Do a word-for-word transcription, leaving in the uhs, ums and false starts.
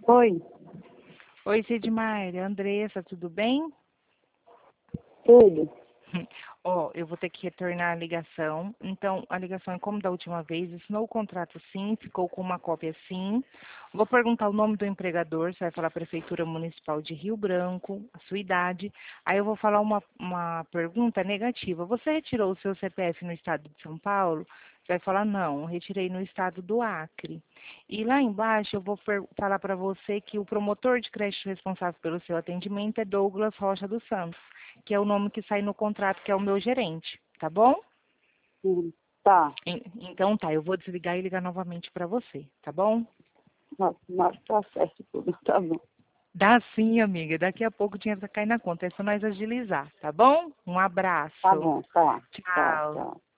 Oi, Oi, Sidmaire, Andressa, tudo bem? tudo. Ó, eu vou ter que retornar a ligação. Então, a ligação é como da última vez, assinou o contrato sim, ficou com uma cópia sim. Vou perguntar o nome do empregador, você vai falar Prefeitura Municipal de Rio Branco, a sua idade. Aí eu vou falar uma, uma pergunta negativa. Você retirou o seu C P F no estado de São Paulo? Você vai falar, não, retirei no estado do Acre. E lá embaixo eu vou per- falar para você que o promotor de crédito responsável pelo seu atendimento é Douglas Rocha dos Santos, que é o nome que sai no contrato, que é o meu gerente, tá bom? Hum, Tá, En- Então tá, eu vou desligar e ligar novamente para você, tá bom? mas, mas tá certo tudo, tá bom. Dá sim, amiga, daqui a pouco o dinheiro vai cair na conta, é só nós agilizar, tá bom? Um Tá abraço, bom, tá, tá, tchau. tá.